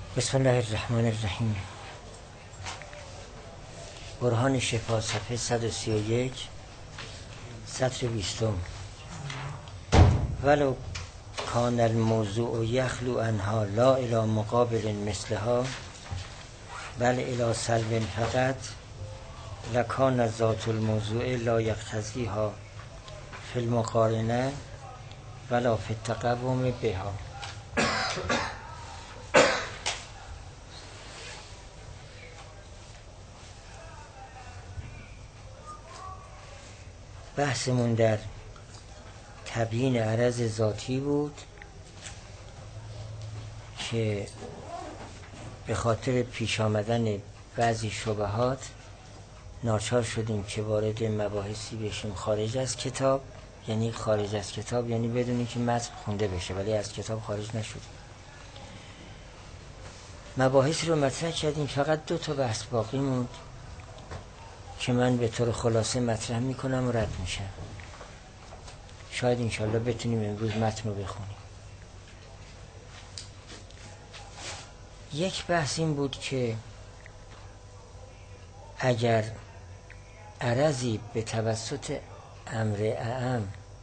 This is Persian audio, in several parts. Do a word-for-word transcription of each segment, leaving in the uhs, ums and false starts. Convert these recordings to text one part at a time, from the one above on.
بسم الله الرحمن الرحیم. برهان شفا، صفحه صد و سی و یک، سطر بیستم. ولو کان الموضوع یخلو عنها لا الی مقابل مثلها بل الی سلب فقط لکان ذات الموضوع لا یقتضیها فی المقارنه ولا فی التقوم بها. بحثمون در تبیین عرض ذاتی بود که به خاطر پیش آمدن بعضی شبهات ناچار شدیم که وارد مباحثی بشیم خارج از کتاب. یعنی خارج از کتاب یعنی بدونی که متن خونده بشه ولی از کتاب خارج نشدیم. مباحثی رو مطرح کردیم، فقط دو تا بحث باقی موند که من به طور خلاصه مطرح میکنم و رد میشم. شاید انشالله بتونیم امروز متن رو بخونیم. یک بحث این بود که اگر عرضی به توسط امر اعم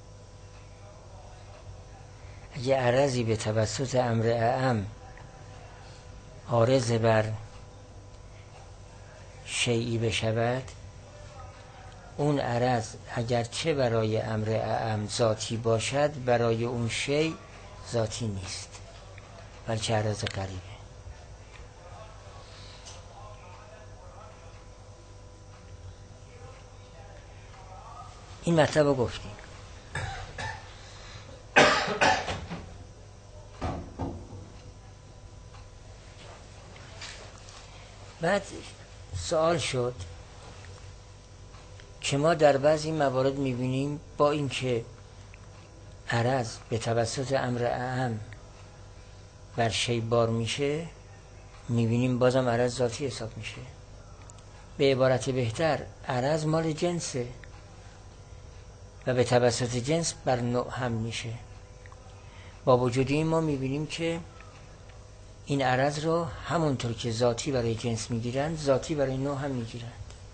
اگر عرضی به توسط امر اعم عارض بر شیئی بشود، اون عرض اگر چه برای امر اعم ذاتی باشد برای اون شیء ذاتی نیست بلکه عرض غریبه. این مطلب رو گفتیم. بعد سوال شد که ما در بعضی موارد میبینیم با اینکه عرض به توسط امر اعم بر شیء بار میشه، میبینیم بازم عرض ذاتی حساب میشه. به عبارت بهتر عرض مال جنسه و به توسط جنس بر نوع هم میشه. با وجود این ما میبینیم که این عرض رو همونطور که ذاتی برای جنس میگیرند ذاتی برای نوع هم میگیرند.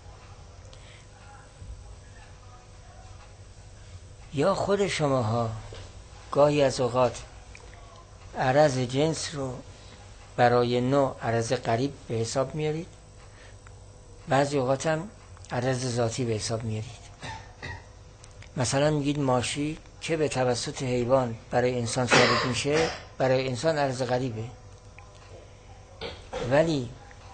یا خود شماها گاهی از اوقات عرض جنس رو برای نوع عرض قریب به حساب میارید، بعضی اوقات هم عرض ذاتی به حساب میارید. مثلا میگید ماشی که به توسط حیوان برای انسان ثابت میشه برای انسان عرض غریبه، ولی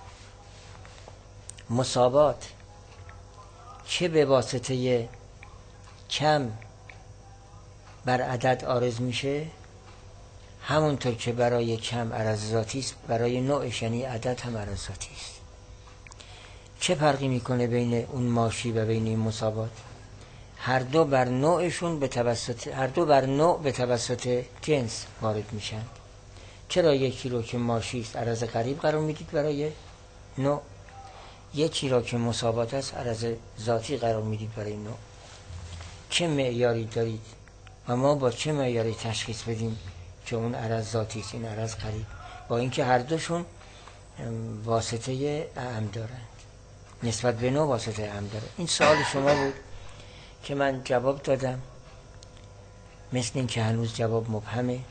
مساوات که به واسطه کم بر عدد عارض میشه، همونطور که برای کم عرض ذاتی است برای نوعش یعنی عدد هم عرض ذاتی است. چه فرقی میکنه بین اون ماشی و بین این مساوات؟ هر دو بر نوعشون به توسط هر دو بر نوع به توسط جنس وارد میشن. چرا یکی رو که ماشی است عرض قریب قرار میدید برای نوع، یکی را که مساوات است عرض ذاتی قرار میدید برای نوع؟ چه معیاری دارید و ما با چه معیاری تشخیص بدیم که اون عرض ذاتی است این عرض قریب، با اینکه هر دوشون واسطه اعم دارند، نسبت به نوع واسطه اعم داره؟ این سوال شما بود که من جواب دادم، مثل این که هنوز جواب مبهمه.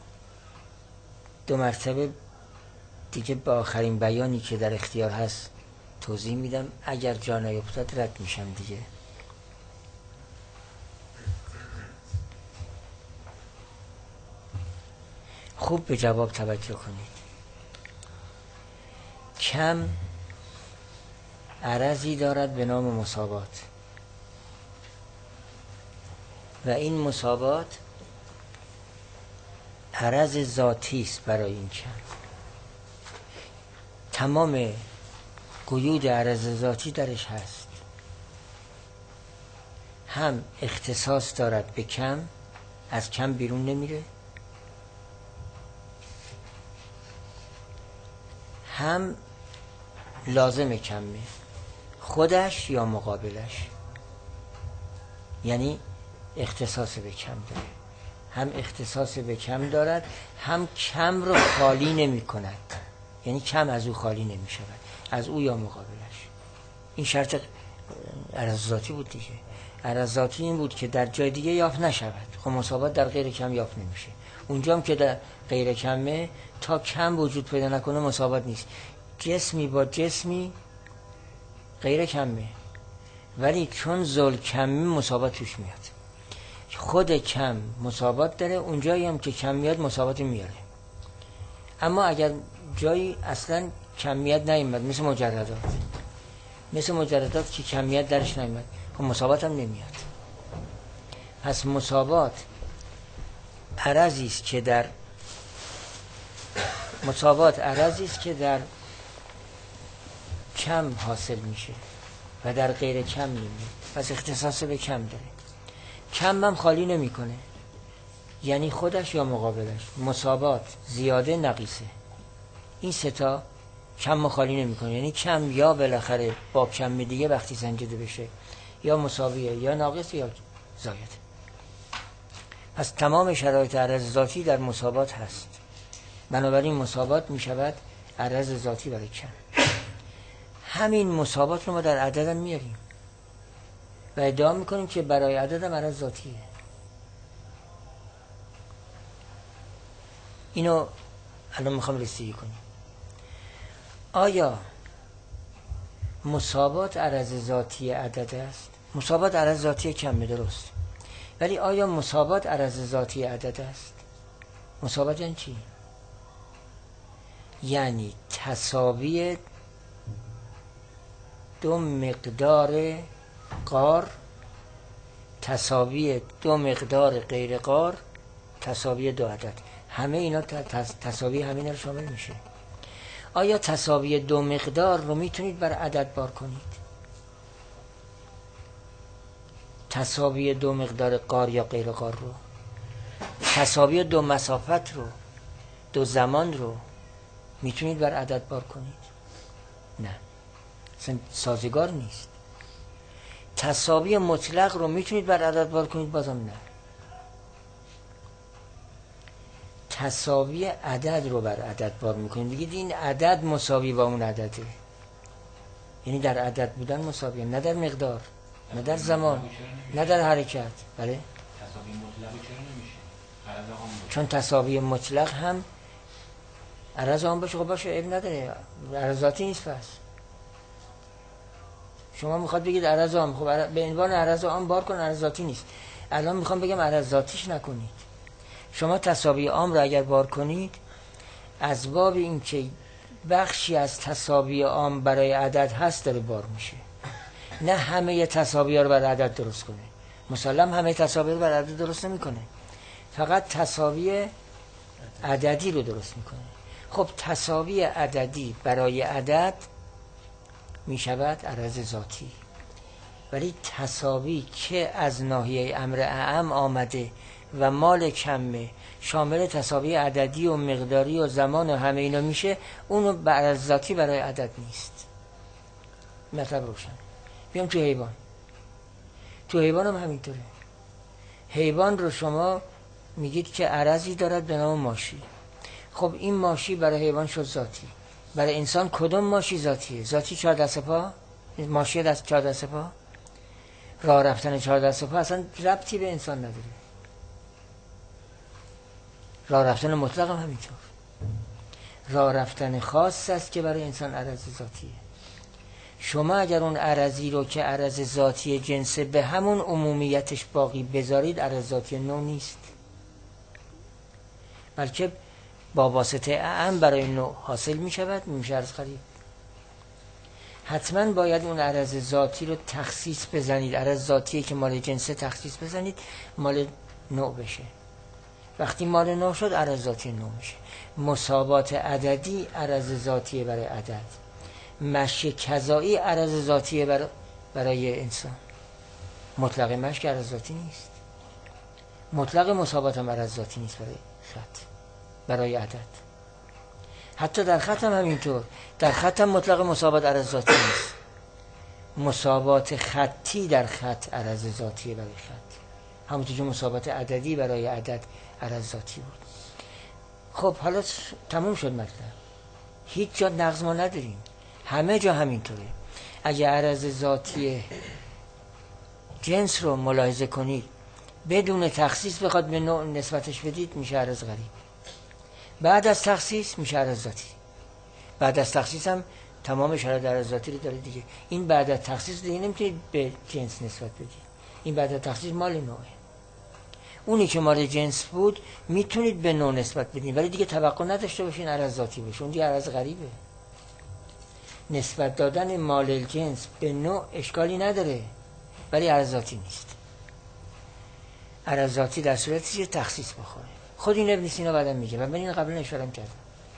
دو مرتبه دیگه با آخرین بیانی که در اختیار هست توضیح میدم، اگر جا نیفتاد رد میشم دیگه. خوب به جواب توجه کنید. کم عرضی دارد به نام مساوات و این مساوات عرض ذاتی است برای این کم. تمام قیود عرض ذاتی درش هست. هم اختصاص دارد به کم، از کم بیرون نمیره، هم لازم کمه، خودش یا مقابلش، یعنی اختصاص به کم داره. هم اختصاص به کم دارد هم کم رو خالی نمی کند. یعنی کم از او خالی نمی شود، از او یا مقابلش. این شرط عرض ذاتی بود دیگه. عرض ذاتی این بود که در جای دیگه یافت نشود. خب مساوات در غیر کم یافت نمیشه. اونجا هم که در غیر کمه، تا کم وجود پیدا نکنه مساوات نیست. جسمی با جسمی غیر کمه، ولی چون زل کمه مساوات توش میاد. خود کم مساوات داره، اونجایی هم که کم میاد مساواتی میاره. اما اگر جایی اصلا کمیت نیامد، مثل مجردات مثل مجردات که کمیت درش نیامد، خب مساوات هم نمیاد. پس مساوات عرضی است که در مساوات عرضی است که در کم حاصل میشه و در غیر کم نمیاد. پس اختصاص به کم داره. کم هم خالی نمیکنه، یعنی خودش یا مقابلش. مساوات زیاده نقیصه، این ستا کم خالی نمیکنه، یعنی کم یا بالاخره با کم دیگه وقتی سنجیده بشه یا مساویه یا ناقص یا زاید. پس تمام شرایط عرض ذاتی در مساوات هست. بنابراین مساوات میشود عرض ذاتی برای کم. همین مساوات رو ما در عدد هم میاریم و ادعا میکنیم که برای عدد هم عرض ذاتیه. اینو الان میخوام رسیدگی کنیم. آیا مساوات عرض ذاتی عدد است؟ مساوات عرض ذاتی کمه، درست، ولی آیا مساوات عرض ذاتی عدد است؟ مساوات یعنی چی؟ یعنی تساوی دو مقدار قار، تساوی دو مقدار غیر قار، تساوی دو عدد. همه اینا تساوی همین رو شامل میشه. آیا تساوی دو مقدار رو میتونید بر عدد بار کنید؟ تساوی دو مقدار قار یا غیر قار رو، تساوی دو مسافت رو، دو زمان رو میتونید بر عدد بار کنید؟ نه، اصلا سازگار نیست. تساوی مطلق رو میتونید بر عدد بار کنید؟ بازم نه. تساوی عدد رو بر عدد بار میکنید، بگید این عدد مساوی با اون عدده، یعنی در عدد بودن مساویه، نه در مقدار، نه در زمان، نه در حرکت. بله، تساوی مطلق چرا نمیشه؟ چون تساوی مطلق هم عرض آن باشه. خب باشه، عیب نداره، عرض ذاتی نیست. پس شما میخواد بگید عرض آن، خب به عنوان عرض آن بار کن، عرض ذاتی نیست. الان میخوام بگم عرض ذاتیش نکنید. شما تساوی عام را اگر بار کنید، از باب این که بخشی از تساوی عام برای عدد هست داره بار میشه، نه همه تساوی ها رو بر عدد درست کنه. مسلم همه تساوی رو بر عدد درست نمی کنه، فقط تساوی عددی رو درست میکنه. خب تساوی عددی برای عدد میشود عرض ذاتی، ولی تساوی که از ناحیه امر اعم آمده و مال کمه، شامل تساوی عددی و مقداری و زمان و همه اینا میشه، اونو عرض ذاتی برای عدد نیست. مطلب روشن. بیام تو حیوان. تو حیوان هم همینطوره. حیوان رو شما میگید که عرضی دارد به نام ماشی. خب این ماشی برای حیوان شد ذاتی. برای انسان کدوم ماشی ذاتیه؟ ذاتی چهار دست پا؟ ماشی دست چهار دست پا؟ راه رفتن چهار دست پا اصلا ربطی به انسان نداره. راه رفتن مطلق هم همینطور. راه رفتن خاص است که برای انسان عرض ذاتیه. شما اگر اون عرضی رو که عرض ذاتی جنسه به همون عمومیتش باقی بذارید، عرض ذاتی نو نیست، بلکه با واسطه اعم برای نوع حاصل می شود، می عرض قریب. حتما باید اون عرض ذاتی رو تخصیص بزنید. عرض ذاتی که مال جنسه تخصیص بزنید، مال نوع بشه. وقتی مال نوع شد، عرض ذاتی نوع میشه. مساوات عددی عرض ذاتی برای عدد، مشی کذایی عرض ذاتی برای, برای انسان. مطلق مشی عرض ذاتی نیست. مطلق مساوات هم عرض ذاتی نیست برای خط، برای عدد. حتی در خط هم همینطور. در خط هم مطلق مساوات عرض ذاتی نیست. مساوات خطی در خط عرض ذاتی برای خط، همونطور که مساوات عددی برای عدد عرض ذاتی بود. خب حالا تموم شد مطلب. هیچ جا نقض ما نداریم، همه جا همینطوره. اگه عرض ذاتی جنس رو ملاحظه کنید بدون تخصیص بخواد به نوع نسبتش بدید میشه عرض غریب. بعد از تخصیص میشه عرض ذاتی. بعد از تخصیص هم تمام شرایط عرض ذاتی رو داره دیگه. این بعد از تخصیص دیگه نمیتونید به جنس نسبت بدید. این بعد از تخصیص مال نوعه. اونی که مال جنس بود میتونید به نوع نسبت بدید، ولی دیگه توقع نداشته باشین عرض ذاتی بشه، اون دیگه عرض غریبه. نسبت دادن مال جنس به نوع اشکالی نداره، ولی عرض ذاتی نیست. عرض ذاتی در صورتی که تخصیص بخوره. خود این ابن سینا بعدم میگه و من این قبلا اشاره کردم.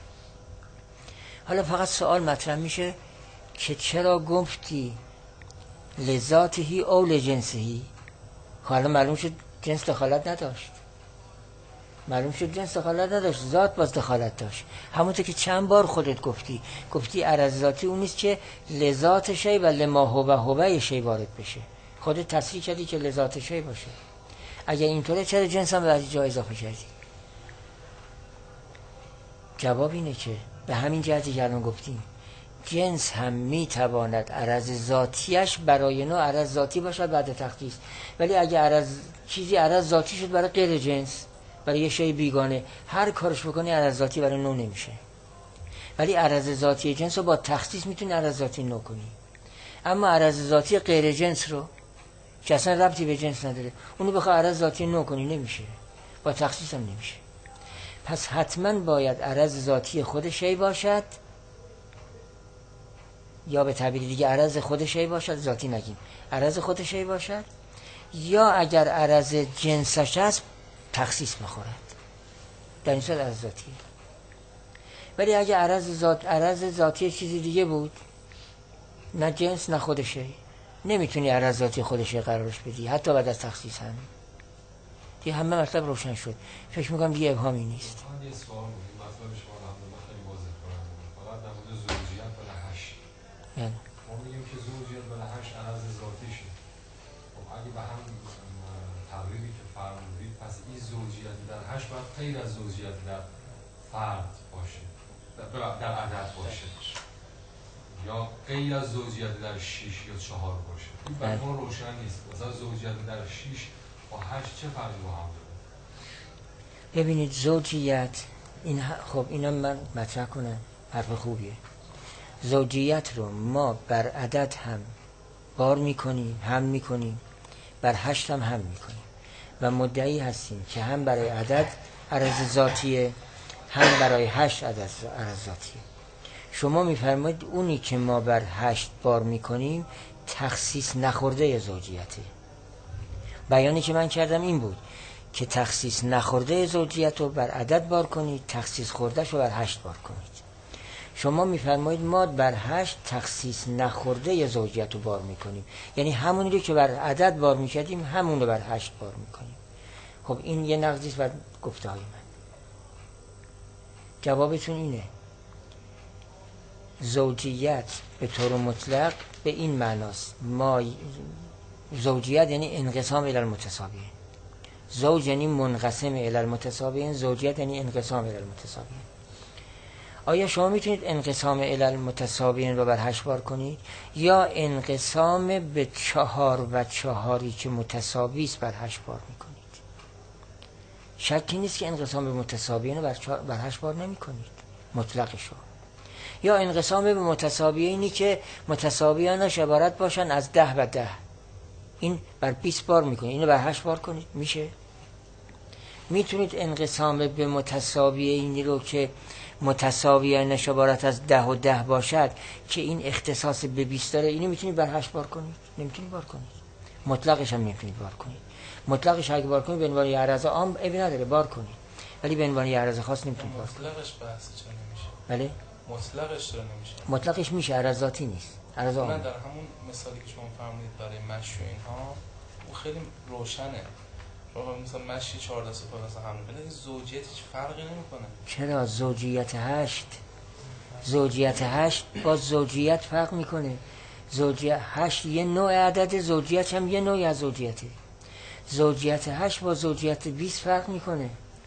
حالا فقط سوال مطرح میشه که چرا گفتی لذاتهی او لجنسهی؟ حالا معلوم شد جنس دخالت نداشت. معلوم شد جنس دخالت نداشت، ذات باز دخالت داشت. همونطور که چند بار خودت گفتی گفتی عرض ذاتی اون نیست که لذات شی و لما هو هو شی وارد بشه. خودت تصریح کردی که لذات شی باشه. اگه اینطوره چرا جنس هم به از جا اضافه کردی؟ جواب اینه که به همین جهتی که الان گفتیم جنس هم میتواند عرض ذاتیش برای نوع عرض ذاتی باشد بعد تخصیص، ولی اگه عرض چیزی عرض ذاتی شد برای غیر جنس، برای یه شی بیگانه، هر کارش بکنی عرض ذاتی برای نوع نمیشه. ولی عرض ذاتی جنس رو با تخصیص میتونی عرض ذاتی نوع کنی. اما عرض ذاتی غیر جنس رو که اصلا ربطی به جنس نداره اونو بخوای عرض ذاتی نوع کنی نمیشه، با تخصیص هم نمیشه. پس حتما باید عرض ذاتی خود شی باشد، یا به تعبیر دیگه عرض خود شی باشد، ذاتی نگیم، عرض خود شی باشد، یا اگر عرض جنسش هست تخصیص بخورد، در این صورت عرض ذاتیه. ولی اگر عرض ذات عرض ذاتی چیزی دیگه بود، نه جنس نه خود شی، نمیتونی عرض ذاتی خود شی قرارش بدی حتی بعد از تخصیص هم. دیگه همه مطلب روشن شد. فکر میکنم دیگه ابهامی نیست. من یه سوال بود، این مطلب شما الحمدلله خیلی واضح کننده بود. فقط در مورد زوجیت و لحش. یعنی ما میگیم که زوجیت و لحش عرض ذاتیشه. خب اگه به هم تقریبی که فرمودید، پس این زوجیت در هشت باید غیر از زوجیت در فرد باشه، در, در عدد باشه، یا غیر از زوجیت در شیش یا چهار باشه. این برای ما روشن نیست. مثلا زوجیت در شیش با هشت چه فرقی با هم داره؟ ببینید زوجیت این خب اینا من مطرح کنم، حرف خوبیه. زوجیت رو ما بر عدد هم بار میکنیم، هم میکنیم، بر هشت هم هم میکنیم و مدعی هستیم که هم برای عدد عرض ذاتیه، هم برای هشت عدد عرض ذاتیه. شما میفرمایید اونی که ما بر هشت بار میکنیم تخصیص نخورده زوجیته. بیانی که من کردم این بود که تخصیص نخورده زوجیت رو بر عدد بار کنید، تخصیص خوردهش رو بر هشت بار کنید. شما میفرمایید ما بر هشت تخصیص نخورده زوجیت رو بار میکنیم، یعنی همونی رو که بر عدد بار میکردیم همون رو بر هشت بار میکنیم. خب این یه نقضیست بر گفته های من. جوابتون اینه زوجیت به طور مطلق به این معناست، ما زوجیت یعنی انقسام الی المتساویین، زوج یعنی منقسم الی المتساویین، زوجیت یعنی انقسام الی المتساویین. آیا شما میتونید انقسام الی المتساویین رو بر هشت بار کنید یا انقسام به چهار و چهاری که متساوی است بر هشت بار میکنید؟ شکی نیست که انقسام به متساویین رو بر, بر هشت بار نمی کنید مطلقشو. یا انقسام به متساویینی که متساویانش عبارت باشن از ده و ده، این بر بیست بار میکنید، اینو بر هشت بار کنید میشه؟ میتونید انقسام به متساویینی رو که متساویانش عبارت از ده و ده باشد که این اختصاص به بیست داره، اینو میتونید بر هشت بار کنید؟ نمیتونید بار کنید. مطلقش هم نمیتونید بار کنید. مطلقش اگه بار کنید به عنوان عرض عام ابی نداره بار کنید، ولی به عنوان عرض خاص نمیتونید بار کنید. مطلقش بحث چه نمیشه؟ بله مطلقش چرا نمیشه؟ مطلقش میشه، عرض ذاتی نیست، عرض عام. من در همون مثالی که شما فرمودید برای مشی و اینها اون خیلی روشنه. شما مثلا مشی چهار دسته پلاس هم می‌کنه، زوجیت هیچ فرقی نمی‌کنه. چرا؟ زوجیت هشت زوجیت هشت با زوجیت فرق میکنه. زوجیت هشت یه نوع عدد، زوجیت هم یه نوع از زوجیته. زوجیت هشت با زوجیت بیست فرق میکنه.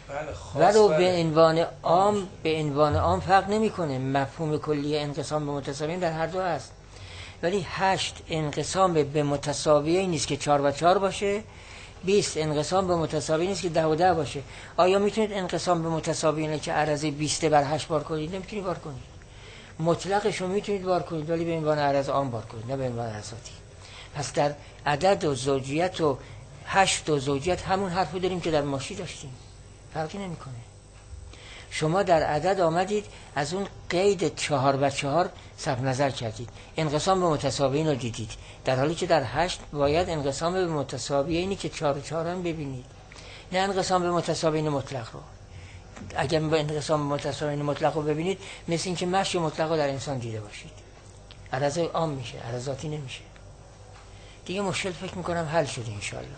بله خاص ولو بله. به عنوان عام به عنوان عام فرق نمیکنه. مفهوم کلی انقسام به متساویین در هر دو هست، ولی هشت انقسام به متساویه نیست که چهار و چهار باشه، بیست انقسام به متساوی نیست که ده و ده باشه. آیا میتونید انقسام به متساویینه که عرض بیست بر هشت بار کنید؟ نمیتونید بار کنید. مطلقش رو میتونید بار کنید ولی به عنوان عرض عام بار کنید، نه به عنوان عرض ذاتی. پس در عدد و زوجیت و هشت و زوجیت همون حرفو داریم که در ماشی داشتیم، فرقی نمیکنه. شما در عدد آمدید از اون قید چهار و چهار صرف نظر کردید، انقسام به متساویین رو دیدید، در حالی که در هشت باید انقسام به متساویینی که چهار و چهار هم ببینید، نه انقسام به متساویین مطلق رو. اگر به انقسام به متساویین مطلق رو ببینید مثل این که مشی مطلق رو در انسان دیده باشید، عرض عام میشه، عرض ذاتی نمیشه. دیگه مشکل فکر میکنم حل شده انشالله.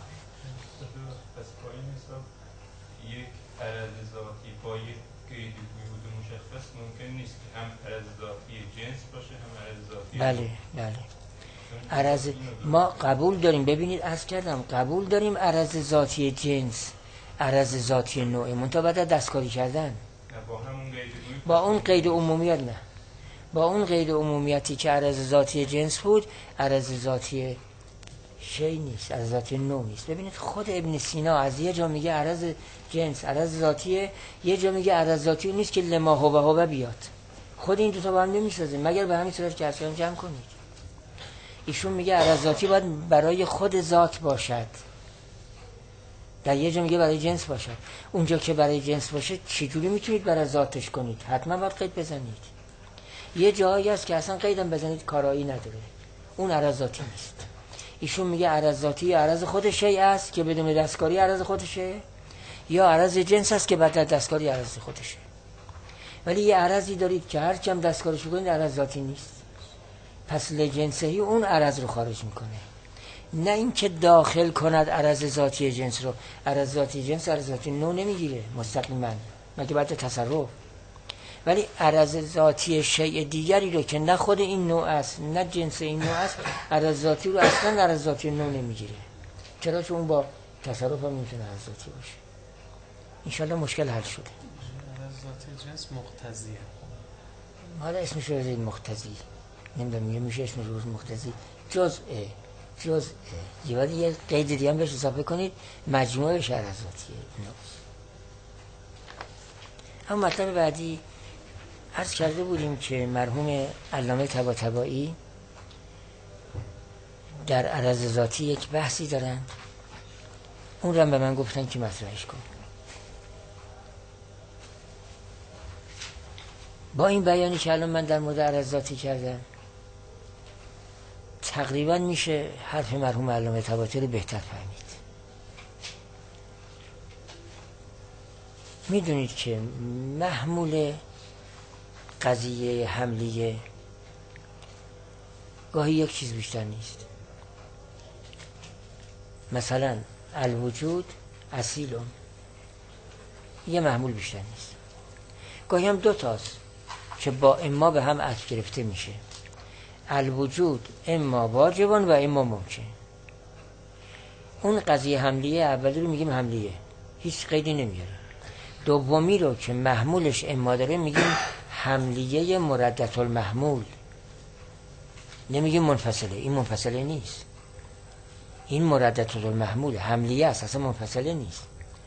پس با این حساب یک عرض ذاتی با یک قید وجود مشخص ممکن نیست که هم عرض ذاتی جنس باشه هم عرض ذاتی. بله بله. عرض ما قبول داریم، ببینید عرض کردم قبول داریم عرض ذاتی جنس، عرض ذاتی نوعی، منتها بعد دستکاری کردن با همون قید با اون قید عمومیت، نه با اون قید عمومیتی که عرض ذاتی جنس بود، عرض ذاتی شی نیست، عرض ذاتی نوع نیست. ببینید خود ابن سینا از یه جا میگه عرض جنس عرض ذاتیه، یه جا میگه عرض ذاتی نیست که لما هو هو بیاد. خود این دو تا با هم نمیسازه مگر به همین صورت که اصلا جمع کنید. ایشون میگه عرض ذاتی باید برای خود ذات باشد، در یه جا میگه برای جنس باشد. اونجا که برای جنس باشه چجوری میتونید برای ذاتش کنید؟ حتما باید قید بزنید. یه جایی هست که اصلا قیدم بزنید کارایی نداره، اون عرض ذاتی نیست. ایشون میگه عرض ذاتی عرض خود شی است که بدون دستکاری عرض خودشه، یا عرض جنس است که بعد از دستکاری عرض خودشه. ولی یه عرضی دارید که هر چم دستکاریش کنید عرض ذاتی نیست، پس لجنسهی اون عرض رو خارج میکنه، نه اینکه داخل کند عرض ذاتی جنس رو. عرض ذاتی جنس عرض ذاتی نوع نمیگیره مستقیما مگه بعد تصرف، ولی عرض ذاتی شیء دیگری رو که نه خود این نوع است نه جنس این نوع است، عرض ذاتی رو اصلا عرض ذاتی نوع نمیگیره. چرا؟ چون با تصرف هم میتونه عرض ذاتی باشه. انشالله مشکل حل شده. عرض ذاتی جنس مقتضیه، حالا اسمش رو بذارید مقتضی، نمیدونم میگه میشه اسمش رو مقتضی، جزء جزء یه ولی یه قید دیگه هم بهش اضافه کنید، مجموعه عرض ذاتیه. اما مطلب بعدی عرض کرده بودیم که مرحوم علامه طباطبایی در عرض ذاتی یک بحثی دارن، اون رو هم به من گفتن که مطرحش کن. با این بیانی که الان من در مورد عرض ذاتی کردم تقریبا میشه حرف مرحوم علامه طباطبایی رو بهتر فهمید. میدونید که محمول قضیه حملیه گاهی یک چیز بیشتر نیست. مثلا الوجود اصیلون، یه محمول بیشتر نیست. گاهی هم دو تاست که با اما به هم عطف گرفته میشه. الوجود اما واجبان و اما ممکن. اون قضیه حملیه اولی رو میگیم حملیه، هیچ قیدی نمیاره. دومی رو که محمولش اما داره میگیم حملیه مردت المحمول، نمیگیم منفصله. این منفصله نیست، این مردت المحمول حملیه است، اصلا منفصله نیست.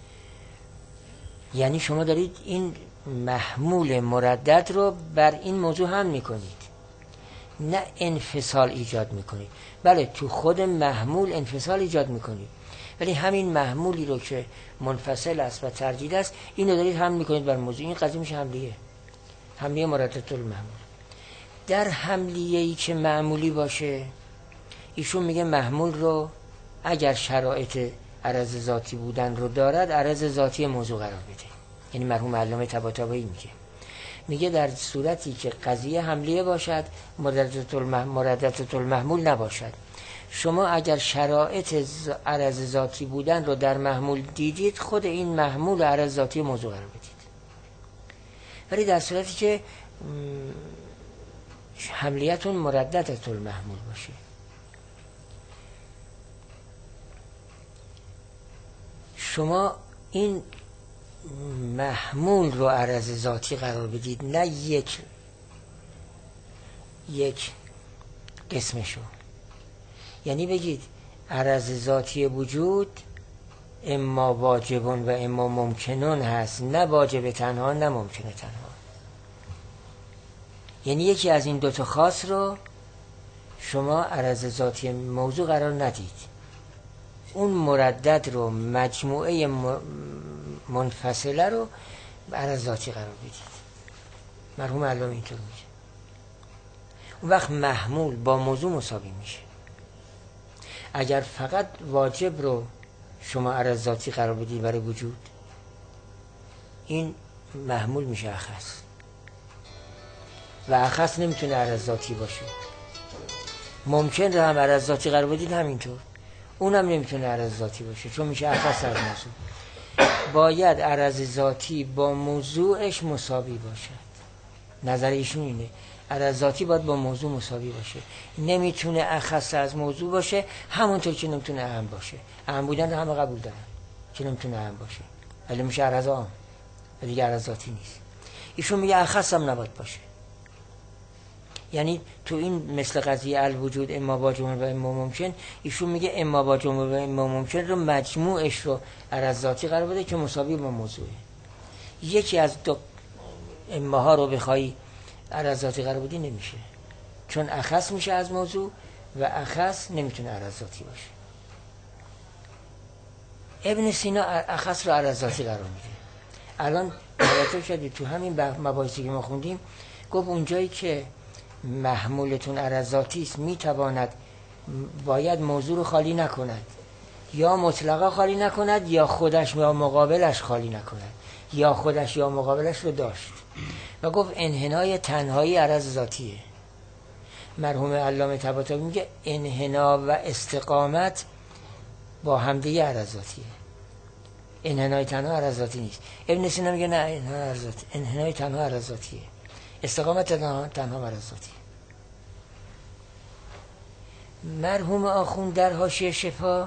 یعنی شما دارید این محمول مردد رو بر این موضوع هم میکنید، نه انفصال ایجاد میکنید. بله تو خود محمول انفصال ایجاد میکنید، ولی همین محمولی رو که منفصل است و تردید است اینو دارید هم میکنید بر موضوع. این قضیه میشه حملیه، حملیه مردد المحمول. در حملیه‌ای که معمولی باشه ایشون میگه محمول رو اگر شرایط عرض ذاتی بودن رو دارد عرض ذاتی موضوع قرار بده. یعنی مرحوم علامه طباطبایی میگه میگه در صورتی که قضیه حملیه باشد مرددت المحمول, المحمول نباشد. شما اگر شرایط عرض ذاتی بودن رو در محمول دیدید خود این محمول عرض ذاتی موضوع قرار بدید. ولی در صورتی که حملیتون مرددت المحمول باشه، شما این محمول رو عرض ذاتی قرار بدید، نه یک یک قسمشو. یعنی بگید عرض ذاتی وجود اما واجبون و اما ممکنون هست، نه واجب تنها نه ممکنه تنها. یعنی یکی از این دوتا خاص رو شما عرض ذاتی موضوع قرار ندید، اون مردد رو، مجموعه منفصله رو عرض ذاتی قرار بدید. مرحوم علامه اینطور میگه. اون وقت محمول با موضوع مساوی میشه. اگر فقط واجب رو شما عرض ذاتی قرار بدید برای وجود، این محمول میشه اخص، و اخص نمیتونه عرض ذاتی باشه. ممکن رو هم عرض ذاتی قرار بدید همینطور، اونم نمیتونه عرض ذاتی باشه چون میشه اخص از موضوع. باید عرض ذاتی با موضوعش مساوی باشد. نظر ایشون اینه، عرض ذاتی باید با موضوع مساوی باشه، نمیتونه اخص از موضوع باشه، همونطور که نمیتونه اهم باشه. اهم بودن همه قبول دارن که نمیتونه اهم باشه، ولی میشه عرض عام، ولی دیگه عرض ذاتی نیست. ایشون میگه اخص هم نباید باشه. یعنی تو این مثل قضیه الوجود اما با جمله و اما ممکن، ایشون میگه اما با جمله و اما ممکن رو مجموعش رو عرض ذاتی قرار بده که مساوی با موضوعه. یکی از دو اماها رو بخوای عرض ذاتی قرار بدی نمیشه، چون اخص میشه از موضوع و اخص نمیتونه عرض ذاتی باشه. ابن سینا اخص رو عرض ذاتی قرار میده. الان توجه شدید تو همین مباحثی که ما خوندیم گفت اونجایی که محمولتون عرض ذاتی است میتواند باید موضوع رو خالی نکند، یا مطلقا خالی نکند یا خودش یا مقابلش خالی نکند، یا خودش یا مقابلش رو داشت. و گفت انحنای تنهایی عرض ذاتیه. مرحوم علامه طباطبایی میگه انحنا و استقامت با همدیگه عرض ذاتیه، انحنای تنها عرض ذاتی نیست. ابن سینا میگه نه، انحنای عرض ذاتی، انحنای تنها عرض ذاتیه، استقامت تنها تنها عرض ذاتیه. مرحوم آخوند در حاشیه شفا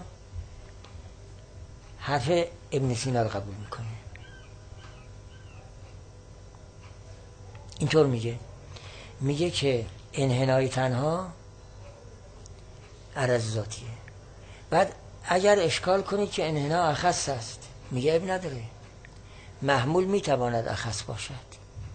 حرف ابن سینا رو قبول میکنه. اینطور میگه، میگه که انحنای تنها عرض ذاتیه. بعد اگر اشکال کنید که انحنا اخص است، میگه اب نداره، محمول میتواند اخص باشد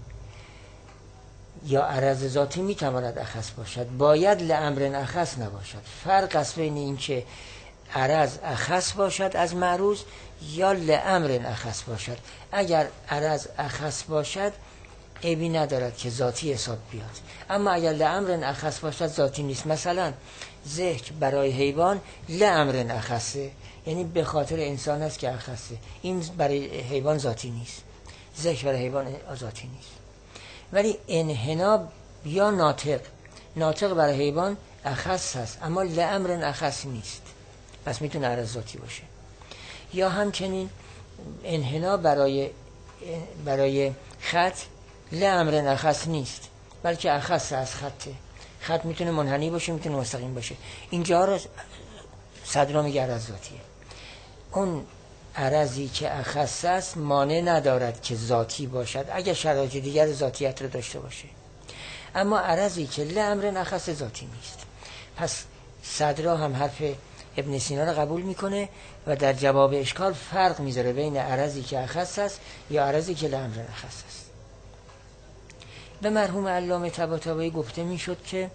یا عرض ذاتی میتواند اخص باشد، باید لامر اخص نباشد. فرق است بین این که عرض اخص باشد از معروض یا لامر اخص باشد. اگر عرض اخص باشد عیبی ندارد که ذاتی حساب بیاد، اما اگر لامر اخص باشد ذاتی نیست. مثلا ذکر برای حیوان لامر اخصه، یعنی به خاطر انسان است که اخصه، این برای حیوان ذاتی نیست، ذکر برای حیوان ذاتی نیست. ولی انحنا یا ناطق، ناطق برای حیوان اخص هست اما لامر اخص نیست، پس میتونه عرض ذاتی باشه. یا همچنین انحنا برای برای خط لامر اخص نیست، بلکه اخص از خطه. خط میتونه منحنی باشه، میتونه مستقیم باشه. اینجا رو صدرا میگه عرض ذاتیه. اون عرضی که اخص است مانع ندارد که ذاتی باشد اگر شرایط دیگر ذاتیت رو داشته باشه، اما عرضی که لامر اخص ذاتی نیست. پس صدرا هم حرف ابن سینا رو قبول میکنه و در جواب اشکال فرق میذاره بین عرضی که اخص است یا عرضی که لامر اخص است. به مرحوم علامه طباطبایی گفته میشد که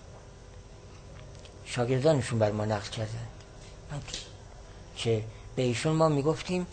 شاگردانشون بر ما نقل کردن که به ایشون ما میگفتیم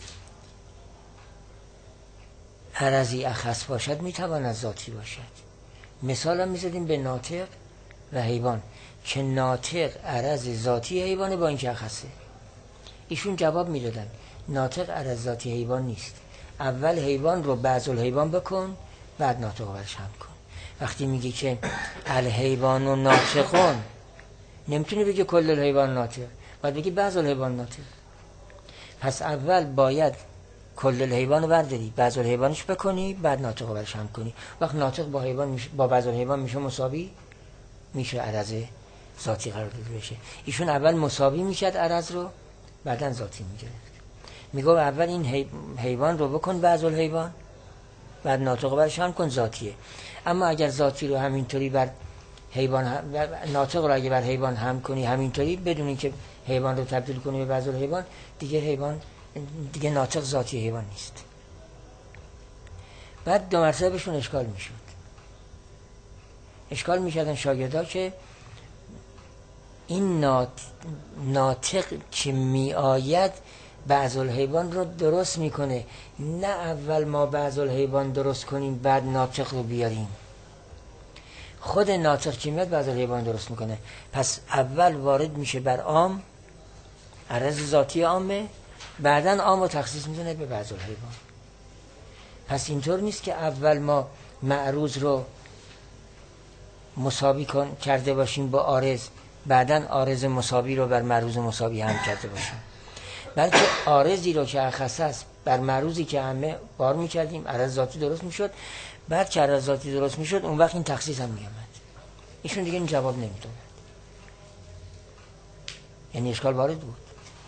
عرضی اخص باشد میتواند ذاتی باشد. مثال هم میزدیم به ناطق و حیوان که ناطق عرض ذاتی حیوانه با اینکه اخصه. ایشون جواب میدادن ناطق عرض ذاتی حیوان نیست، اول حیوان رو بعض الحیوان بکن بعد ناطق رو برش هم کن. وقتی میگی که الحیوان و ناطقون، نمیتونی بگی کل الحیوان ناطق، باید بگی بعض الحیوان ناطق. پس اول باید کل الحیوان رو برداری، بعض الحیوانش بکنی، بعد ناطق رو برش هم کنی. وقت ناطق با حیوان میشه، با بعض الحیوان میشه مساوی، میشه عرض ذاتی قرار داده بشه. ایشون اول مساوی میشد عرض رو، بعدن ذاتی میگرفت. میگه اول این حی... حیوان رو بکن بعض الحیوان، بعد ناطق برش هم کن ذاتیه. اما اگر ذاتی رو همینطوری بر حیوان هم... ناطق رو اگه بر حیوان هم کنی همینطوری بدون اینکه حیوان رو تبدیل کنی به بعض الحیوان، دیگه حیوان دیگه ناطق ذاتی حیوان نیست. بعد دو مرتبه بهشون اشکال میشد. اشکال میشدن شاگردا که این ناطق که میآید بعض الحیوان رو درست میکنه، نه اول ما بعض الحیوان درست کنیم بعد ناطق رو بیاریم. خود ناطق که میاد بعض الحیوان درست میکنه. پس اول وارد میشه بر عام، عرض ذاتی عامه، بعدن عام رو تخصیص میزنه به بعض الحیوان. پس اینطور نیست که اول ما معروض رو مساوی کن کرده باشیم با عارض، بعدن عارض مساوی رو بر معروض مساوی هم کرده باشیم، بلکه عارضی رو که اخص است بر معروضی که همه بار میکردیم، عرض ذاتی درست میشد. بعد که عرض ذاتی درست میشد اون وقت این تخصیص هم میامد. ایشون دیگه این جواب نمیداد، یعنی اشکال وارد بود.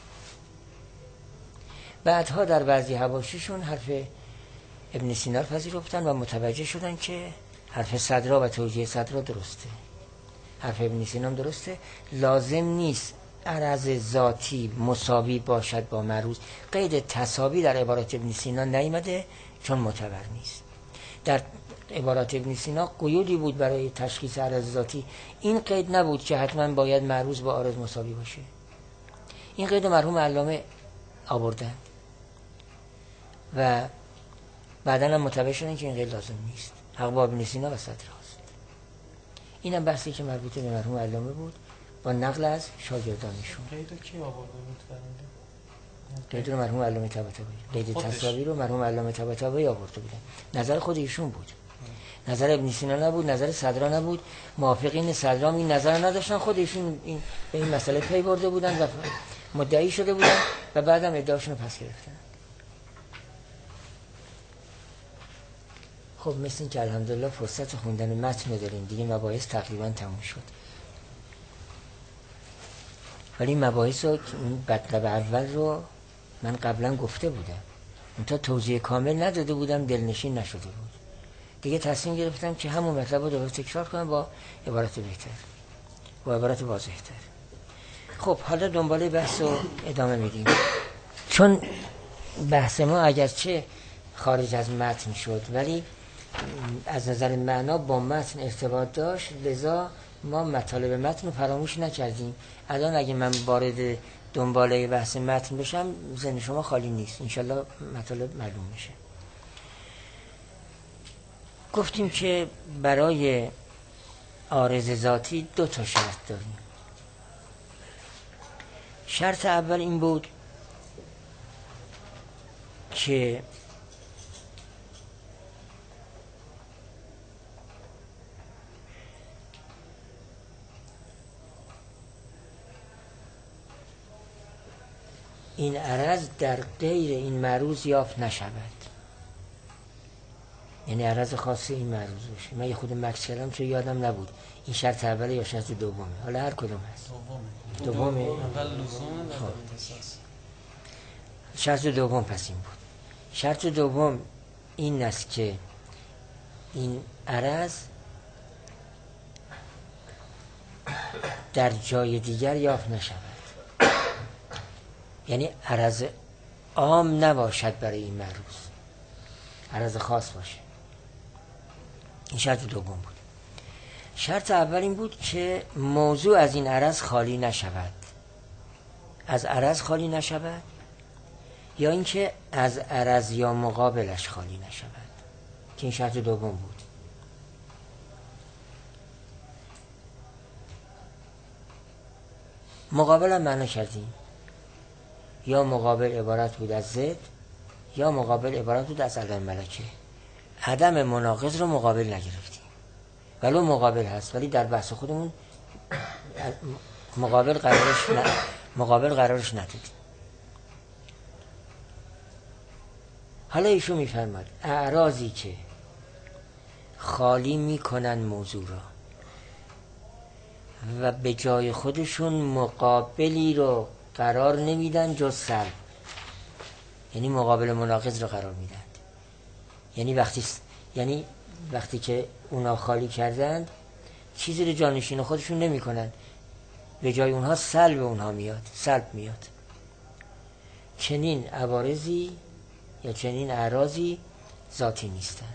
بعدها در بعضی حواشیشون حرف ابن سینا رو پذیرفتن و متوجه شدن که حرف صدرا و توجیه صدرا درسته، حرف ابن سینا هم درسته. لازم نیست عرض ذاتی مساوی باشد با معروض. قید تساوی در عبارات ابن سینا نیامده چون معتبر نیست. در عبارات ابن سینا قیودی بود برای تشخیص عرض ذاتی. این قید نبود که حتما باید معروض با عارض مساوی باشه. این قید مرحوم علامه آوردن و بعداً هم متوجه شدن که این قید لازم نیست. حق با ابن سینا و صدراست. اینم بحثی که مربوط به مرحوم علامه بود با نقل از شاگردانشون. قیدو کی آورده بود فرمودید؟ قید رو مرحوم علامه طباطبایی، قید تساوی رو مرحوم علامه طباطبایی آورده بودن. نظر خود ایشون بود، نظر ابن سینا نبود، نظر صدرا نبود. موافقین صدرا این نظر نداشتن، خود ایشون این به این مسئله پی برده بودن و مدعی شده بودن و بعدم ادعاشون رو پس گرفتن. خب مثل این که الحمدلله فرصت خوندن متن رو داریم دیگه، مباحث تقریبا تموم شد. ولی مباحث رو مطلب اول رو من قبلا گفته بودم، منتها توضیح کامل نداده بودم، دلنشین نشده بود. دیگه تصمیم گرفتم که همون مطلب رو دوباره تکرار کنم با عبارت بهتر، با عبارت واضح‌تر. خب حالا دنباله بحث رو ادامه میدیم. چون بحث ما اگرچه خارج از متن شد ولی از نظر معنا با متن ارتباط داشت، لذا ما مطالب متن رو فراموش نکردیم. الان اگه من وارد دنباله بحث متن بشم ذهن شما خالی نیست، انشالله مطالب معلوم میشه. گفتیم که برای عارض ذاتی دو تا شرط داریم. شرط اول این بود که این عرض در غیر این معروض یافت نشود، یعنی عرض خاصی این معروض باشه. من یه خود مکس کردم چون یادم نبود این شرط اوله یا شرط دومه. حالا هر کدوم هست دومه. دومه اول لزومه بعد اختصاص. شرط دوم پس این بود. شرط دوم این است که این عرض در جای دیگر یافت نشود، یعنی عرض عام نباشد برای این معروض، عرض خاص باشه. این شرط دوم بود. شرط اول این بود که موضوع از این عرض خالی نشود، از عرض خالی نشود، یا اینکه از عرض یا مقابلش خالی نشود، که این شرط دوم بود. مقابل هم معنا کردیم، یا مقابل عبارت بود از ضد یا مقابل عبارت بود از عدم ملکه. عدم مناقض رو مقابل نگرفتیم، ولو مقابل هست ولی در بحث خودمون مقابل قرارش ن... مقابل قرارش ندادیم. حالا ایشون میفرماد اعراضی که خالی میکنن موضوع را و به جای خودشون مقابلی رو قرار نمیدن جز سلب، یعنی مقابل مناقض رو قرار میدند. یعنی وقتی یعنی وقتی که اونا خالی کردند چیزی رو جانشین خودشون نمی کنن، به جای اونها سلب اونها میاد، سلب میاد. چنین عوارضی یا چنین اعراضی ذاتی نیستند.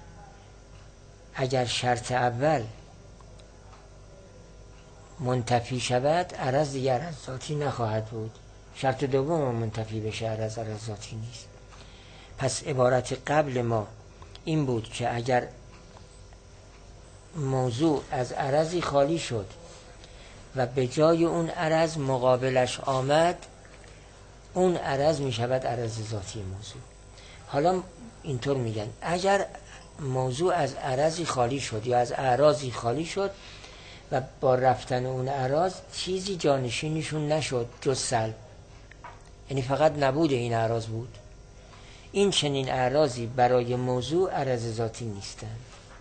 اگر شرط اول منتفی شود عرض دیگر عرض ذاتی نخواهد بود. شرط دوم منتفی بشه عرض عرض ذاتی نیست. پس عبارت قبل ما این بود که اگر موضوع از عرضی خالی شد و به جای اون عرض مقابلش آمد، اون عرض می شود عرض ذاتی موضوع. حالا اینطور میگن اگر موضوع از عرضی خالی شد یا از اعراضی خالی شد و با رفتن اون اعراض چیزی جانشینشون نشد جز سلب، یعنی فقط نبود این اعراض بود، این چنین اعراضی برای موضوع عرض ذاتی نیستند.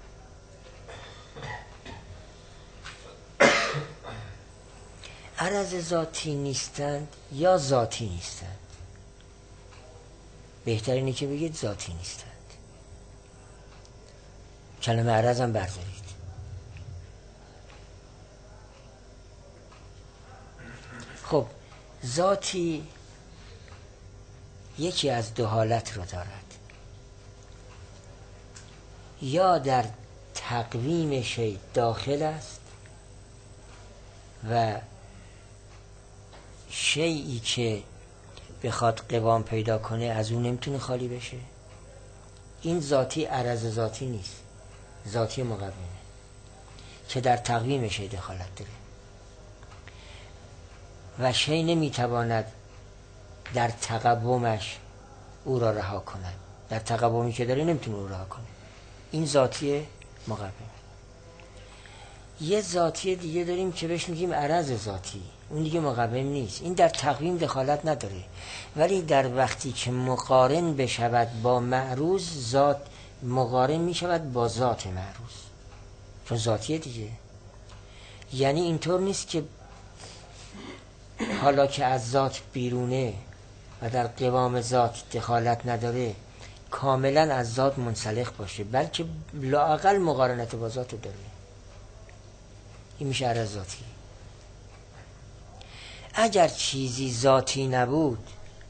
عرض ذاتی نیستند یا ذاتی نیستند؟ بهترینه که بگید ذاتی نیستند. کلمه عرض هم بردارید. خب ذاتی یکی از دو حالت رو دارد، یا در تقویم شی داخل است و شیئی که بخواد قوام پیدا کنه از اون نمیتونه خالی بشه، این ذاتی عرض ذاتی نیست، ذاتی مقومه که در تقویم شی دخالت داره و شی نمیتواند در تقومش او را رها کند، در تقومی که داره نمیتونه او رها کنه، این ذاتی مقومه. یه ذاتی دیگه داریم که بهش میگیم عرض ذاتی، اون دیگه مقوم نیست، این در تقویم دخالت نداره، ولی در وقتی که مقارن بشود با معروض، ذات مقارن میشود با ذات معروض، چون ذاتیه دیگه. یعنی اینطور نیست که حالا که از ذات بیرونه و در قوام ذات دخالت نداره کاملا از ذات منسلخ باشه، بلکه لااقل مقارنت با ذات داره، این میشه عرض ذاتی. اگر چیزی ذاتی نبود،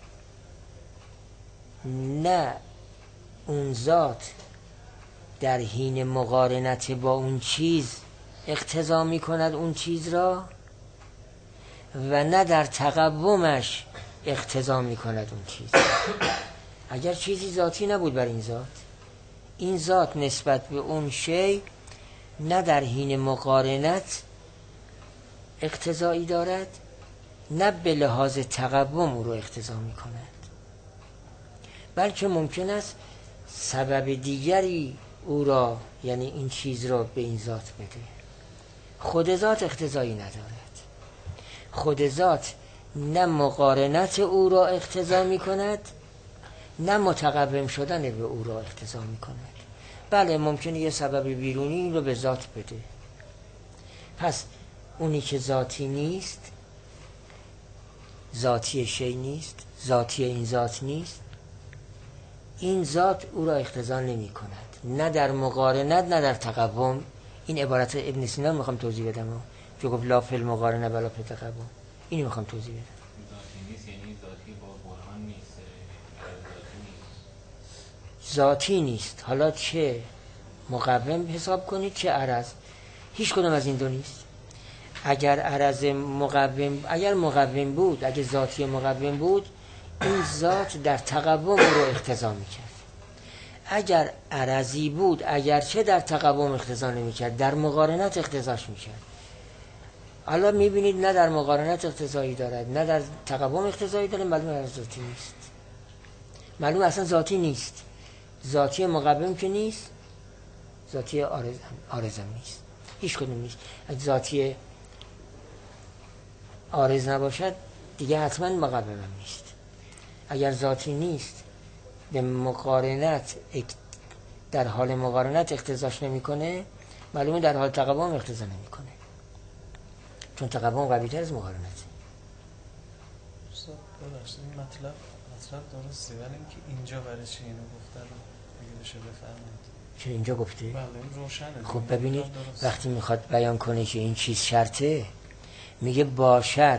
نه اون ذات در حین مقارنت با اون چیز اقتضا می کند اون چیز را و نه در تقومش اقتضا می کند اون چیز. اگر چیزی ذاتی نبود بر این ذات، این ذات نسبت به اون شی نه در حین مقارنت اقتضایی دارد، نه به لحاظ تقوم او رو اقتضا می کند، بلکه ممکن است سبب دیگری او را، یعنی این چیز را به این ذات بده. خود ذات اقتضایی ندارد، خود ذات نه مقارنت او را اقتضا می کند نه متقوم شدن به او را اقتضا می کند. بله ممکنه یه سبب بیرونی این رو به ذات بده. پس اونی که ذاتی نیست، ذاتی شی نیست، ذاتی این ذات نیست، این ذات او را اقتضا نمی کند، نه در مقارنت نه در تقوم. این عبارت ابن سینا میخوام توضیح بدم، جو گفت لا فی المقارنه ولا فی التقوم، اینو میخوام توضیح بدم. ذاتی نیست یعنی ذاتی با برهان نیست، ذاتی نیست، حالا چه مقوم حساب کنید چه عرض، هیچ کدوم از این دو نیست. اگر عرض مقوم، اگر مقوم بود، اگر ذاتی مقوم بود، این ذات در تقوم رو اقتضا میکرد. اگر عرضی بود، اگر چه در تقوم اقتضا نمیکرد، در مقارنت اقتضاش میکرد. حالا میبینید نه در مقارنت اقتضایی دارد نه در تقوم اقتضایی دارد، معلوم عرض ذاتی نیست، معلوم اصلا ذاتی نیست. ذاتی مقوم که نیست، ذاتی عارض هم نیست، هیچ کدوم نیست. اگه ذاتی عارض نباشد دیگه حتما مقوم هم نیست. اگر ذاتی نیست، به مقارنت در حال مقارنت اقتضاش نمیکنه، معلومه در حال تقوم اقتضا نمیکنه، چون تقوم قوی‌تر از مقارنت. ببخشید این مطلب مطلب درسته، ولی اینکه اینجا برای چی اینو گفته رو اگه بشه بفرمایید. چه اینجا گفته؟ بله این روشنه. خب ببینید وقتی میخواد بیان کنه که این چیز شرطه، میگه باشد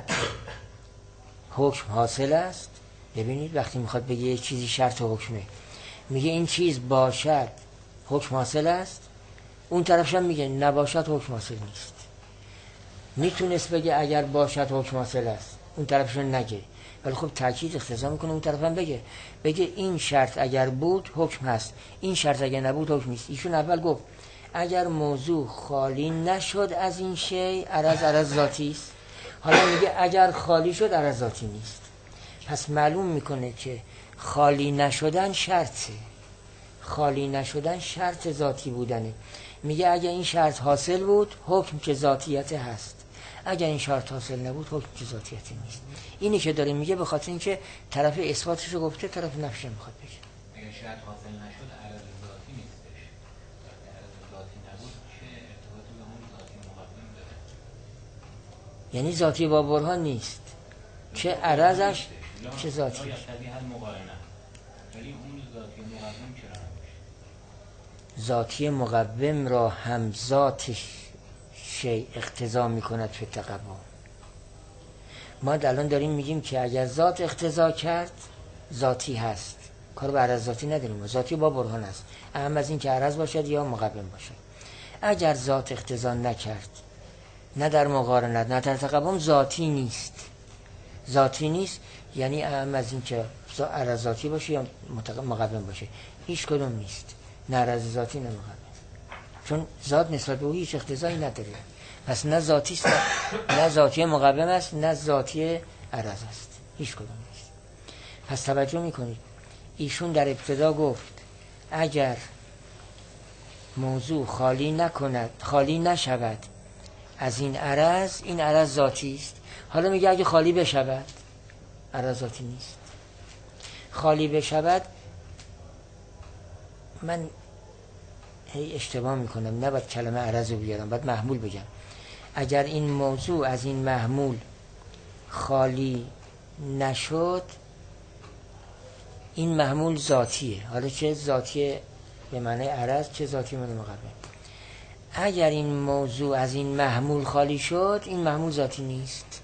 حکم حاصل است. ببینید وقتی میخواد بگه یک چیزی شرط و حکمه، میگه این چیز باشد حکم حاصل است، اون طرفش هم میگه نباشد حکم حاصل نیست. میتونست بگه اگر باشد حکم حاصل است، اون طرفش نگه، ولی خب تاکید اقتضا میکنه اون طرف هم بگه بگه این شرط اگر بود حکم هست، این شرط اگر نبود حکم نیست. ایشون اول گفت اگر موضوع خالی نشد از این شی عرض عرض ذاتی است، حالا میگه اگر خالی شد عرض ذاتی نیست. پس معلوم میکنه که خالی نشدن شرطه، خالی نشدن شرط ذاتی بودنه. میگه اگر این شرط حاصل بود حکم که ذاتیت هست، اگر این شرط حاصل نبود حکم که ذاتیت نیست. اینی که داره میگه به خاطر اینکه طرف اثباتش رو گفته، طرف نفیش میخواد بگه. اگر شرط حاصل نشد عرض ذاتی نیستش. وقتی عرض ذاتی نبود چه ارتباطی به اون ذاتی مقدم داره؟ یعنی ذاتی با برهان نیست، چه عرضش چه ذاتی. یا یقتضی حل مقارنه، ولی اون ذاتی مقدم چرا نمیشه؟ ذاتی مقوم را هم ذاتش شی اقتضا میکند فی تقوم. ما الان داریم میگیم که اگر ذات اقتضا کرد ذاتی هست، کار به عرض ذاتی نداریم، ذاتی با برهان است، اهم از این که عرض باشد یا مقوم باشد. اگر ذات اقتضا نکرد، نه در مقارنت نه در تقوم، ذاتی نیست. ذاتی نیست یعنی اهم از این که عرض ذاتی باشه یا مقوم باشه، هیچ کدوم نیست، نه عرض ذاتی نه مقوم، چون ذات نسبت به او هیچ اقتضایی نداره. پس نه ذاتی است، نه ذاتی مقوم است، نه ذاتی عرض است، هیچ کدوم نیست. پس توجه میکنید ایشون در ابتدا گفت اگر موضوع خالی نکند، خالی نشود از این عرض، این عرض ذاتی است. حالا میگه اگه خالی بشود عرض ذاتی نیست. خالی بشود، من هی اشتباه میکنم، نباید کلمه عرض رو بیارم، باید محمول بگم. اگر این موضوع از این محمول خالی نشد، این محمول ذاتیه. حالا چه ذاتی به معنی عرض، چه ذاتی به معنی مقوم. اگر این موضوع از این محمول خالی شد، این محمول ذاتی نیست.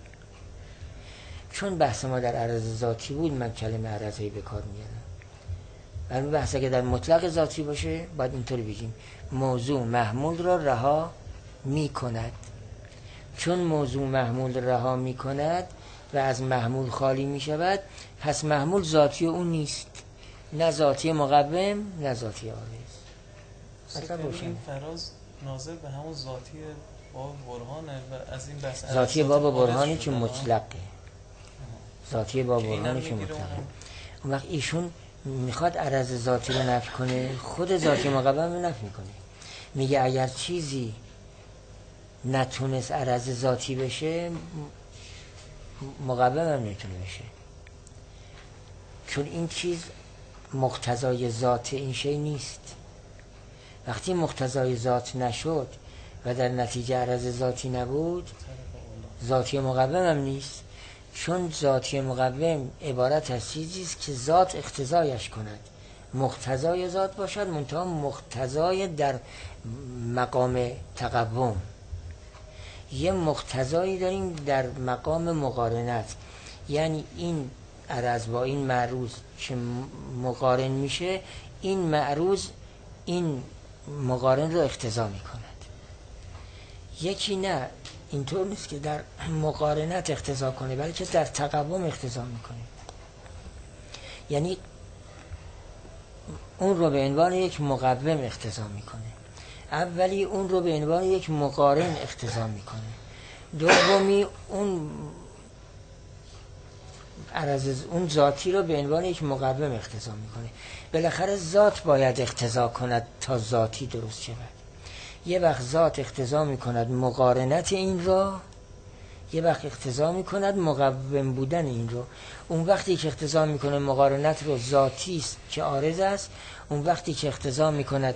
چون بحث ما در عرض ذاتی بود، من کلمه عرضی به کار میارم. ولی بحث اگه در مطلق ذاتی باشه باید اینطوری بگیم موضوع محمول را رها می کند. چون موضوع محمول رها می کند و از محمول خالی می شود، پس محمول ذاتی اون نیست، نه ذاتی مقوم نه ذاتی عارض. اصلا این فراز ناظر به همون ذاتی باب برهانه و از این بحث ذاتی باب برهانی که مطلقه، ذاتی باب برهانی که مطلقه. اون وقت ایشون میخواد عرض ذاتی رو نفی کنه، خود ذاتی مقوم رو نفی میکنه. میگه اگر چیزی نتونست عرض ذاتی بشه، مقوم هم نمیتونه بشه، چون این چیز مقتضای ذات این شی نیست. وقتی مقتضای ذات نشد و در نتیجه عرض ذاتی نبود، ذاتی مقوم هم نیست، چون ذاتی مقوم عبارت از چیزی است که ذات اقتضایش کند، مقتضای ذات باشد، منتها مقتضای در مقام تقوم. یه مقتضایی داریم در مقام مقارنت، یعنی این عرض با این معروض که مقارن میشه، این معروض این مقارن رو اقتضا میکند. یکی نه، اینطور نیست که در مقارنت اقتضا کنه، بلکه در تقوم اقتضا میکنه. یعنی اون رو به عنوان یک مقوم اقتضا میکنه. اولی اون رو به عنوان یک مقارن اقتضا میکنه. دومی اون عرض اون ذاتی رو به عنوان یک مقوم اقتضا میکنه. بالاخره ذات باید اقتضا کند تا ذاتی درست شود. یه وقت ذات اقتضا میکند مقارنت این رو، یه وقت اقتضا میکند مقوم بودن این رو. اون وقتی که اقتضا میکنه مقارنت رو ذاتی است که عارض است، اون وقتی که اقتضا میکند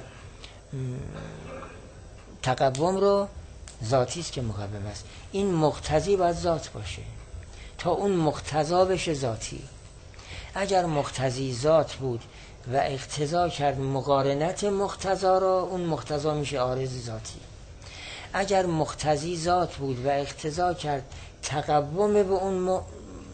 تقوم رو ذاتی است که مقوم است. این مقتضی باید ذات باشه تا اون مقتضا بشه ذاتی. اگر مقتضی ذات بود و اقتضا کرد مقارنت مقتضا را، اون مقتضا میشه عارض ذاتی. اگر مقتضی ذات بود و اقتضا کرد تقوم به اون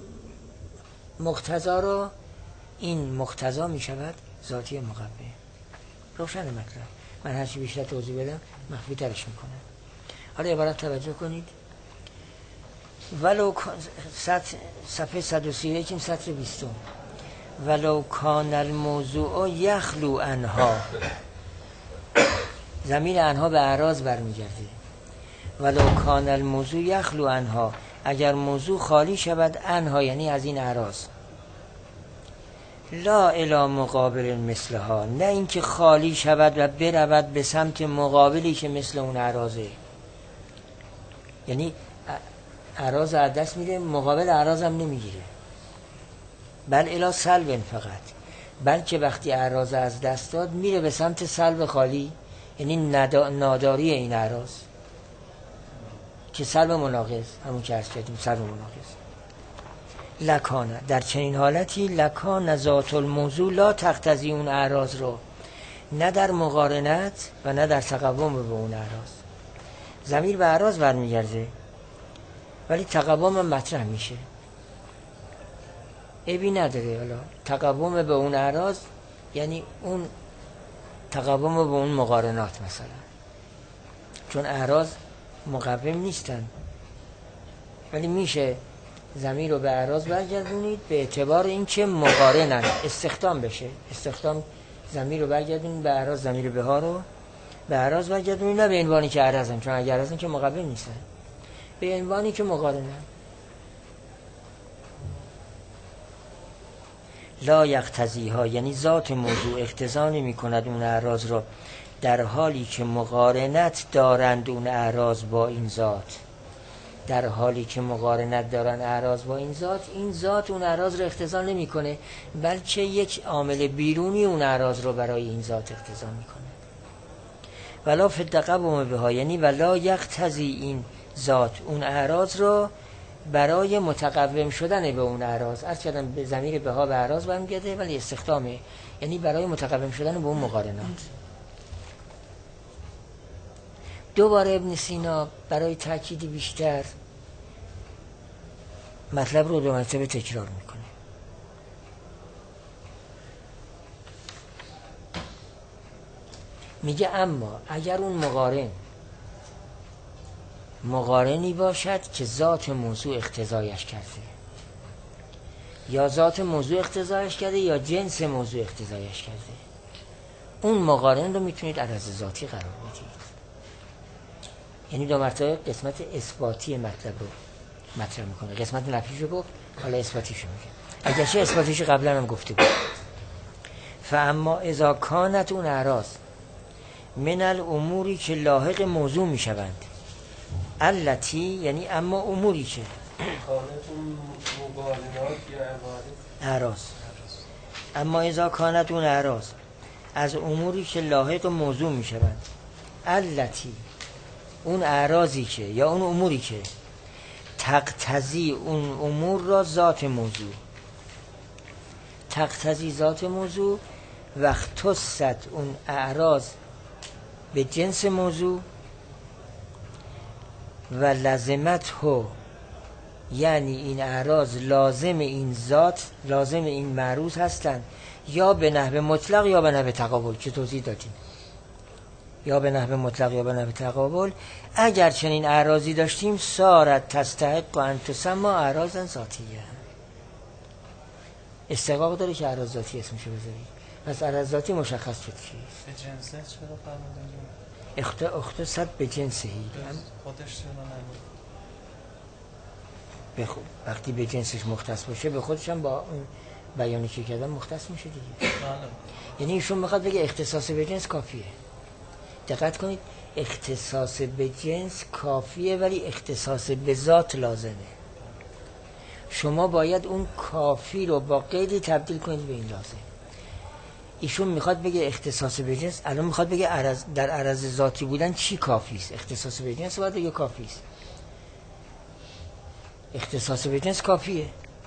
مقتضا را، این مقتضا میشود ذاتی مقوم. روشن مطلب. من هرچی بیشتر توضیح بدم مخفی ترش میکنم. حالا عبارت توجه کنید. ولو صفحه صد و سی و یک سطر بیستم. ولو کان الموضوع یخلو عنها، ضمیر عنها به اعراض برمیگرده. ولو کان الموضوع یخلو عنها، اگر موضوع خالی شود عنها یعنی از این اعراض، لا الی مقابل مثلها، نه اینکه خالی شود و برود به سمت مقابلی که مثل اون اعراضه، یعنی اعراض از دست میره مقابل اعراض هم نمیگیره، بل الی سلب فقط، بلکه وقتی اعراض از دست داد میره به سمت سلب خالی، یعنی ناداری این اعراض که سلب مناقض، همون که عرض کردیم سلب مناقض. لکانه، در چنین حالتی لکان ذات الموضوع لا تقتضی اون اعراض رو، نه در مقارنت و نه در تقوم به اون اعراض. ضمیر به اعراض برمیگرده ولی تقوم مطرح میشه، عیبی نداره. حالا تقوم به اون اعراض یعنی اون تقوم به اون مقارنات مثلا، چون اعراض مقوم نیستن، ولی میشه ضمیر رو به اعراض برگردونید به اعتبار اینکه مقارنن، استخدام بشه. استخدام ضمیر رو برگردونید به اعراض، ضمیر به ها رو به اعراض برگردونید، نه به عنوانی که اعراضن، چون اگر اعراضن که مقوم نیستن، به عنوانی که مقارنن. لا یقتضیها یعنی ذات موضوع اقتضا نمی کند اون اعراض را، در حالی که مقارنت دارند اون اعراض با این ذات، در حالی که مقارنت دارن اعراض با این ذات، این ذات اون اعراض رو اقتضا نمی کنه، بلکه یک عامل بیرونی اون اعراض رو برای این ذات اقتضا می کنه. ولا فی التقوم بها یعنی ولا یقتضی این ذات اون اعراض رو برای متقوم شدن به اون اعراض. عرض کردم به ضمیر بها به اعراض برمیگرده ولی استخدامه، یعنی برای متقوم شدن به اون مقارنات. دوباره ابن سینا برای تأکید بیشتر مطلب رو دو مرتبه تکرار میکنه. میگه اما اگر اون مقارن مقارنی باشد که ذات موضوع اقتضایش کرده، یا ذات موضوع اقتضایش کرده یا جنس موضوع اقتضایش کرده، اون مقارن رو میتونید عرض ذاتی قرار بدید. یعنی دو مرتبه قسمت اثباتی مطلب رو مطرح میکنه. قسمت نفیش رو گفت، حالا اثباتیش رو میگه، اگرچه اثباتیش قبلا هم گفته بود. فاما اذا کانت اون اعراض من الاموری که لاحق موضوع میشوند، التی یعنی اما اموری که کانتون مقارنات یا اعراض، اما اذا کانت اون اعراض از اموری که لاحق موضوع میشوند، التی اون اعراضی که یا اون اموری که تقتضی اون امور را ذات موضوع، تقتضی ذات موضوع وقت تصد اون اعراض به جنس موضوع و لازمت ها، یعنی این اعراض لازم این ذات، لازم این معروض هستند، یا به نحو مطلق یا به نحو تقابل که توضیح دادیم، یا به نحو مطلق یا به نحو تقابل. اگر چنین اعراضی داشتیم سارت تستحق ان تسمى اعراضا ذاتیه، استحقاق داره که اعراض ذاتی اسمشو بذارید. پس اعراض ذاتی مشخص شد چیست. به جنسه چرا فرمودن؟ اخت اختصت به جنسهی، خودش چرا نبود؟ بخو... وقتی به جنسش مختص باشه به خودش هم با اون بیانی که کردم مختص میشه دیگه. بله. یعنی ایشون میخواد بگه اختصاص به جنس کافیه. دقت کنید، اختصاص به جنس کافیه ولی اختصاص به ذات لازمه. شما باید اون کافی رو با قیدی تبدیل کنید به این لازم. ایشون میخواد بگه اختصاص به جنس، الان میخواد بگه عرض در عرض ذاتی بودن چی کافی است. اختصاص به جنس باید بگه کافی است. اختصاص به جنس کافیه.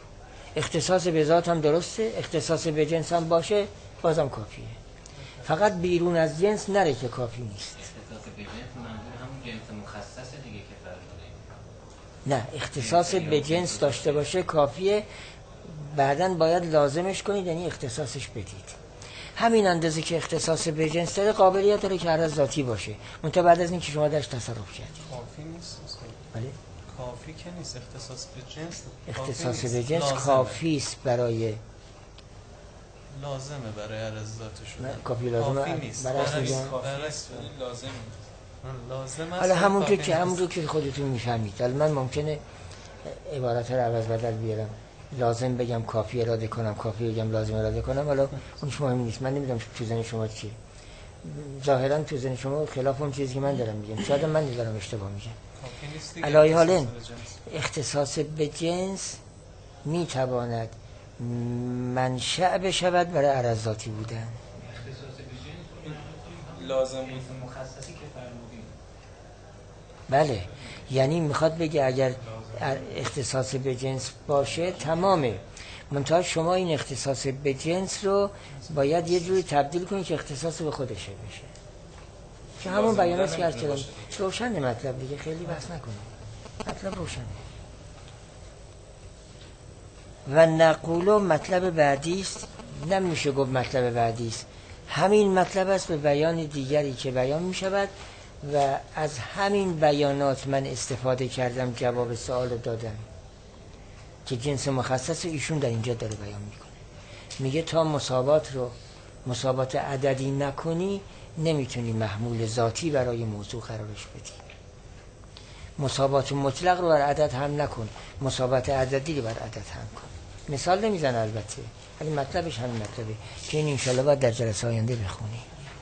اختصاص به ذات هم درسته، اختصاص به جنس هم باشه بازم کافیه. فقط بیرون از جنس نره که کافی نیست. اختصاص به جنس منظور همون جنس مخصصه دیگه که فرمودید. نه، اختصاص به جنس داشته باشه کافیه، بعدن باید لازمش کنید، یعنی اختصاصش بدید. همین اندازه که اختصاص به جنس داره قابلیت داره که عرض ذاتی باشه، منتها بعد از این که شما درش تصرف کردید. کافی نیست. بله؟ کافی که نیست. اختصاص به جنس اختصاص به جنس کافی است برای لازمه برای عرض ذاتشون. کافی لازمه کافی نیست. برای اصل جان لازم لازم است. حالا همونجور که همونجور که خودتون میفهمید. حالا من ممکنه عبارت رو عوض بدل بیارم، لازم بگم کافی اراده کنم، کافی بگم لازم اراده کنم، حالا اونش مهم نیست. من نمیدونم تو ذهن شما چیه، ظاهرا تو ذهن شما خلاف اون چیزی که من دارم میگم، شاید من دارم اشتباه میگم. علای حالن اختصاص به جنس میتواند منشأ بشود برای عرض ذاتی بودن. اختصاص به جنس لازم جنس مخصصی که فرمودید. بله، یعنی میخواد بگه اگر اختصاص به جنس باشه تمامه، منتها شما این اختصاص به جنس رو باید یه جوری تبدیل کنید که اختصاص به خودشه بشه، که همون بیاناتی که از کردم روشن مطلب دیگه، خیلی بحث نکنیم، مطلب روشنه. و نقولو مطلب بعدی است، نمیشه گفت مطلب بعدی است، همین مطلب است به بیان دیگری که بیان می شود و از همین بیانات من استفاده کردم، جواب سوال دادم که جنس مخصص ایشون در اینجا داره بیان میکنه. میگه تا مساوات رو مساوات عددی نکنی نمیتونی محمول ذاتی برای موضوع قرارش بدی. مساوات مطلق رو بر عدد هم نکن، مساوات عددی رو بر عدد هم کن. مثال نمیزن البته، ولی مطلبش همین مطلبه که این انشالله باید در جلسه آینده بخونی.